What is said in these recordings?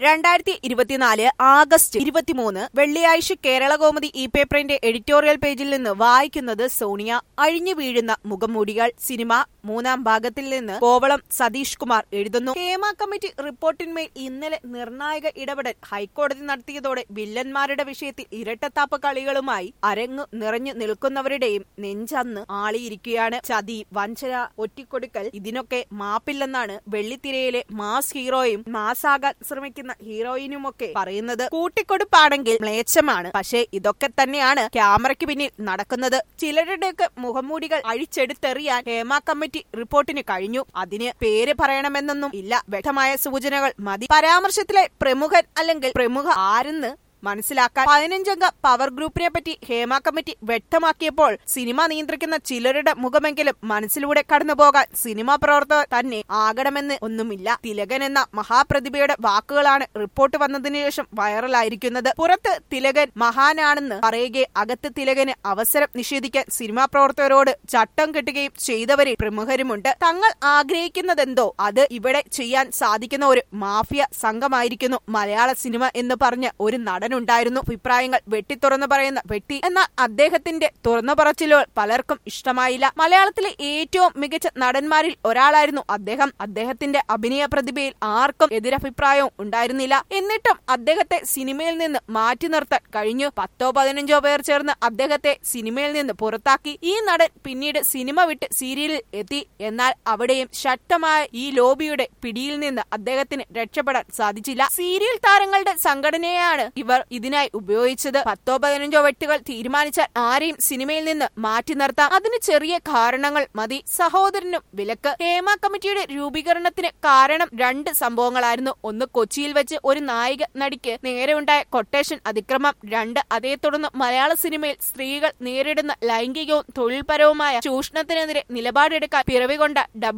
2024 August 23 വെള്ളിയാഴ്ച കേരളകൗമുദി ഈ പേപ്പറിന്റെ എഡിറ്റോറിയൽ പേജിൽ നിന്ന് വായിക്കുന്നത് സോണിയ. അഴിഞ്ഞു വീഴുന്ന മുഖംമൂടികൾ സിനിമ മൂന്നാം ഭാഗത്തിൽ നിന്ന് കോവളം സതീഷ് കുമാർ എഴുതുന്നു. ഹേമ കമ്മിറ്റി റിപ്പോർട്ടിന്മേൽ ഇന്നലെ നിർണായക ഇടപെടൽ ഹൈക്കോടതി നടത്തിയതോടെ വില്ലന്മാരുടെ വിഷയത്തിൽ ഇരട്ടത്താപ്പ് കളികളുമായി അരങ്ങു നിറഞ്ഞു നിൽക്കുന്നവരുടെയും നെഞ്ചന്ന് ആളിയിരിക്കുകയാണ്. ചതി, വഞ്ചന, ഒറ്റിക്കൊടുക്കൽ, ഇതിനൊക്കെ മാപ്പില്ലെന്നാണ് വെള്ളിത്തിരയിലെ മാസ് ഹീറോയും മാസാകാൻ ശ്രമിക്കുന്ന ഹീറോയിനുമൊക്കെ പറയുന്നത്. കൂട്ടിക്കൊടുപ്പാണെങ്കിൽ മ്ലേച്ഛമാണ്. പക്ഷേ ഇതൊക്കെ തന്നെയാണ് ക്യാമറയ്ക്ക് പിന്നിൽ നടക്കുന്നത്. ചിലരുടെയൊക്കെ മുഖംമൂടികൾ അഴിച്ചെടുത്തെറിയാൻ ഹേമ കമ്മിറ്റി റിപ്പോർട്ടിന് കഴിഞ്ഞു. അതിന് പേര് പറയണമെന്നൊന്നും ഇല്ല. വ്യക്തമായ സൂചനകൾ മതി. പരാമർശത്തിലെ പ്രമുഖൻ അല്ലെങ്കിൽ പ്രമുഖ ആരെന്ന് മനസ്സിലാക്കാൻ 15-അംഗ പവർ ഗ്രൂപ്പിനെ പറ്റി ഹേമ കമ്മിറ്റി വ്യക്തമാക്കിയപ്പോൾ സിനിമ നിയന്ത്രിക്കുന്ന ചിലരുടെ മുഖമെങ്കിലും മനസ്സിലൂടെ കടന്നുപോകാൻ സിനിമാ പ്രവർത്തകർ തന്നെ ആകണമെന്ന് ഒന്നുമില്ല. തിലകൻ എന്ന മഹാപ്രതിഭയുടെ വാക്കുകളാണ് റിപ്പോർട്ട് വന്നതിനു ശേഷം വൈറലായിരിക്കുന്നത്. പുറത്ത് തിലകൻ മഹാനാണെന്ന് പറയുകയെ അകത്ത് തിലകന് അവസരം നിഷേധിക്കാൻ സിനിമാ പ്രവർത്തകരോട് ചട്ടം കെട്ടുകയും ചെയ്തവരിൽ പ്രമുഖരുമുണ്ട്. തങ്ങൾ ആഗ്രഹിക്കുന്നതെന്തോ അത് ഇവിടെ ചെയ്യാൻ സാധിക്കുന്ന ഒരു മാഫിയ സംഘമായിരിക്കുന്നു മലയാള സിനിമ എന്ന് പറഞ്ഞ ഒരു നടൻ ഉണ്ടായിരുന്നു. അഭിപ്രായങ്ങൾ വെട്ടിത്തുറന്നു പറയുന്ന വ്യക്തി. എന്നാൽ അദ്ദേഹത്തിന്റെ തുറന്നു പറച്ചിലുകൾ പലർക്കും ഇഷ്ടമായില്ല. മലയാളത്തിലെ ഏറ്റവും മികച്ച നടന്മാരിൽ ഒരാളായിരുന്നു അദ്ദേഹം. അദ്ദേഹത്തിന്റെ അഭിനയ പ്രതിഭയിൽ ആർക്കും എതിരഭിപ്രായവും ഉണ്ടായിരുന്നില്ല. എന്നിട്ടും അദ്ദേഹത്തെ സിനിമയിൽ നിന്ന് മാറ്റി നിർത്താൻ കഴിഞ്ഞു. 10-15 പേർ ചേർന്ന് അദ്ദേഹത്തെ സിനിമയിൽ നിന്ന് പുറത്താക്കി. ഈ നടൻ പിന്നീട് സിനിമ വിട്ട് സീരിയലിൽ എത്തി. എന്നാൽ അവിടെയും ശക്തമായ ഈ ലോബിയുടെ പിടിയിൽ നിന്ന് അദ്ദേഹത്തിന് രക്ഷപ്പെടാൻ സാധിച്ചില്ല. സീരിയൽ താരങ്ങളുടെ സംഘടനയാണ് ഇവർ ഇതിനായി ഉപയോഗിച്ചത്. 10-15 വ്യക്തികൾ തീരുമാനിച്ചാൽ ആരെയും സിനിമയിൽ നിന്ന് മാറ്റി നിർത്താം. അതിന് ചെറിയ കാരണങ്ങൾ മതി. സഹോദരനും വിലക്ക്. ഹേമ കമ്മിറ്റിയുടെ രൂപീകരണത്തിന് കാരണം 2 സംഭവങ്ങളായിരുന്നു. ഒന്ന്, കൊച്ചിയിൽ വെച്ച് ഒരു നായിക നടിക്ക് നേരെയുണ്ടായ കൊട്ടേഷൻ അതിക്രമം. 2, അതേ തുടർന്ന് മലയാള സിനിമയിൽ സ്ത്രീകൾ നേരിടുന്ന ലൈംഗികവും തൊഴിൽപരവുമായ ചൂഷണത്തിനെതിരെ നിലപാടെടുക്കാൻ പിറവികൊണ്ട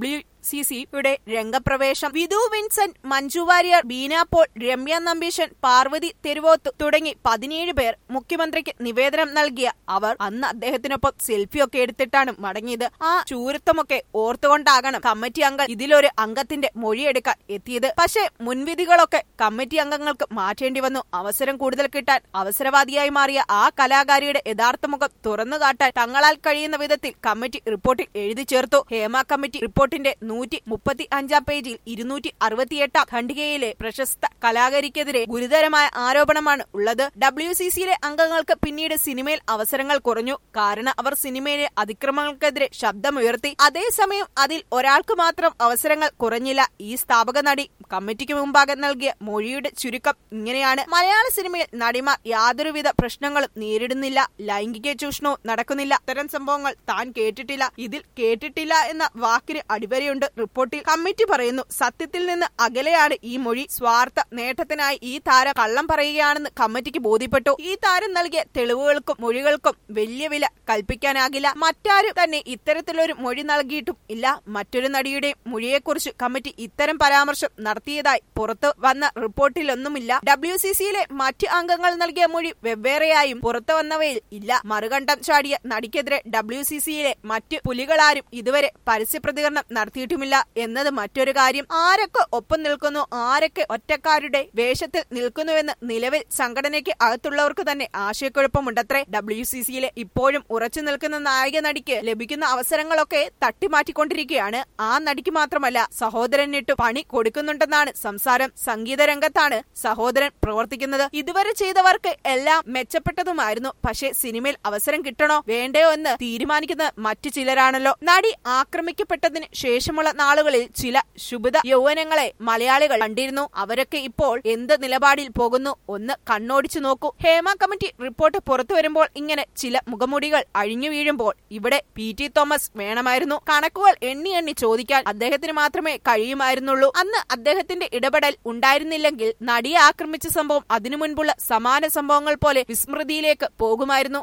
WCCയുടെ രംഗപ്രവേശം. വിധു വിൻസെന്റ്, മഞ്ജു വാര്യർ, ബീന പോൾ, രമ്യ നമ്പീശൻ, പാർവതി തെരുവോത്ത് തുടങ്ങി 17 പേർ മുഖ്യമന്ത്രിക്ക് നിവേദനം നൽകിയ അവർ അന്ന് അദ്ദേഹത്തിനൊപ്പം സെൽഫിയൊക്കെ എടുത്തിട്ടാണ് മടങ്ങിയത്. ആ ചൂരത്വമൊക്കെ ഓർത്തുകൊണ്ടാകണം കമ്മിറ്റി അംഗങ്ങൾ ഇതിലൊരു അംഗത്തിന്റെ മൊഴിയെടുക്കാൻ എത്തിയത്. പക്ഷേ മുൻവിധികളൊക്കെ കമ്മിറ്റി അംഗങ്ങൾക്ക് മാറ്റേണ്ടി വന്നു. അവസരം കൂടുതൽ കിട്ടാൻ അവസരവാദിയായി മാറിയ ആ കലാകാരിയുടെ യഥാർത്ഥ മുഖം തുറന്നു കാട്ടാൻ തങ്ങളാൽ കഴിയുന്ന വിധത്തിൽ കമ്മിറ്റി റിപ്പോർട്ടിൽ എഴുതി ചേർത്തു. ഹേമ കമ്മിറ്റി റിപ്പോർട്ടിന്റെ 135 പേജിൽ 268 ഖണ്ഡികയിലെ പ്രശസ്ത കലാകാരിക്കെതിരെ ഗുരുതരമായ ആരോപണമാണ് ഉള്ളത്. WCCയിലെ അംഗങ്ങൾക്ക് പിന്നീട് സിനിമയിൽ അവസരങ്ങൾ കുറഞ്ഞു. കാരണം അവർ സിനിമയിലെ അതിക്രമങ്ങൾക്കെതിരെ ശബ്ദമുയർത്തി. അതേസമയം അതിൽ ഒരാൾക്ക് മാത്രം അവസരങ്ങൾ കുറഞ്ഞില്ല. ഈ സ്ഥാപക നടി കമ്മിറ്റിക്ക് മുമ്പാകെ നൽകിയ മൊഴിയുടെ ചുരുക്കം ഇങ്ങനെയാണ്. മലയാള സിനിമയിൽ നടിമാർ യാതൊരുവിധ പ്രശ്നങ്ങളും നേരിടുന്നില്ല. ലൈംഗിക ചൂഷണവും നടക്കുന്നില്ല. ഇത്തരം സംഭവങ്ങൾ താൻ കേട്ടിട്ടില്ല. ഇതിൽ കേട്ടിട്ടില്ല എന്ന വാക്കിന് അടിവരയുണ്ട്. റിപ്പോർട്ടിൽ കമ്മിറ്റി പറയുന്നു. സത്യത്തിൽ നിന്ന് അകലെയാണ് ഈ മൊഴി. സ്വാർത്ഥ നേട്ടത്തിനായി ഈ താരം കള്ളം പറയുകയാണെന്ന് കമ്മിറ്റിക്ക് ബോധ്യപ്പെട്ടു. ഈ താരം നൽകിയ തെളിവുകൾക്കും മൊഴികൾക്കും വലിയ വില കൽപ്പിക്കാനാകില്ല. മറ്റാരും തന്നെ ഇത്തരത്തിലൊരു മൊഴി നൽകിയിട്ടും ഇല്ല. മറ്റൊരു നടിയുടെ മൊഴിയെക്കുറിച്ച് കമ്മിറ്റി ഇത്തരം പരാമർശം നടത്തിയതായി പുറത്തു വന്ന റിപ്പോർട്ടിലൊന്നുമില്ല. WCCയിലെ മറ്റ് അംഗങ്ങൾ നൽകിയ മൊഴി വെവ്വേറെയായും പുറത്തു വന്നവയിൽ ഇല്ല. മറുകണ്ഠം ചാടിയ നടിക്കെതിരെ WCCയിലെ മറ്റ് പുലികളാരും ഇതുവരെ പരസ്യ പ്രതികരണം നടത്തിയിട്ടുമില്ല എന്നത് മറ്റൊരു കാര്യം. ആരൊക്കെ ഒപ്പം നിൽക്കുന്നു, ആരൊക്കെ ഒറ്റക്കാരുടെ വേഷത്തിൽ നിൽക്കുന്നുവെന്ന് നിലവിൽ സംഘടനയ്ക്ക് അകത്തുള്ളവർക്ക് തന്നെ ആശയക്കുഴപ്പമുണ്ടത്രേ. WCCയിലെ ഇപ്പോഴും ഉറച്ചു നിൽക്കുന്ന നായിക നടിക്ക് ലഭിക്കുന്ന അവസരങ്ങളൊക്കെ തട്ടിമാറ്റിക്കൊണ്ടിരിക്കുകയാണ്. ആ നടിക്ക് മാത്രമല്ല, സഹോദരനിട്ടു പണി കൊടുക്കുന്നുണ്ടെന്നാണ് സംസാരം. സംഗീത രംഗത്താണ് സഹോദരൻ പ്രവർത്തിക്കുന്നത്. ഇതുവരെ ചെയ്തവർക്ക് എല്ലാം മെച്ചപ്പെട്ടതുമായിരുന്നു. പക്ഷേ സിനിമയിൽ അവസരം കിട്ടണോ വേണ്ടയോ എന്ന് തീരുമാനിക്കുന്നത് മറ്റു ചിലരാണല്ലോ. നടി ആക്രമിക്കപ്പെട്ടതിന് ശേഷമുള്ള നാളുകളിൽ ചില ശുഭിത യൗവനങ്ങളെ മലയാളികൾ കണ്ടിരുന്നു. അവരൊക്കെ ഇപ്പോൾ എന്ത് നിലപാടിൽ പോകുന്നു ഒന്ന് കണ്ണോടിച്ചു നോക്കൂ. ഹേമ കമ്മിറ്റി റിപ്പോർട്ട് പുറത്തു വരുമ്പോൾ ഇങ്ങനെ ചില മുഖമുടികൾ അഴിഞ്ഞു വീഴുമ്പോൾ ഇവിടെ PT തോമസ് വേണമായിരുന്നു. കണക്കുകൾ എണ്ണി ചോദിക്കാൻ അദ്ദേഹത്തിന് മാത്രമേ കഴിയുമായിരുന്നുള്ളൂ. അന്ന് അദ്ദേഹത്തിന്റെ ഇടപെടൽ ഉണ്ടായിരുന്നില്ലെങ്കിൽ നടിയെ ആക്രമിച്ച സംഭവം അതിനു മുൻപുള്ള സമാന സംഭവങ്ങൾ പോലെ വിസ്മൃതിയിലേക്ക് പോകുമായിരുന്നു.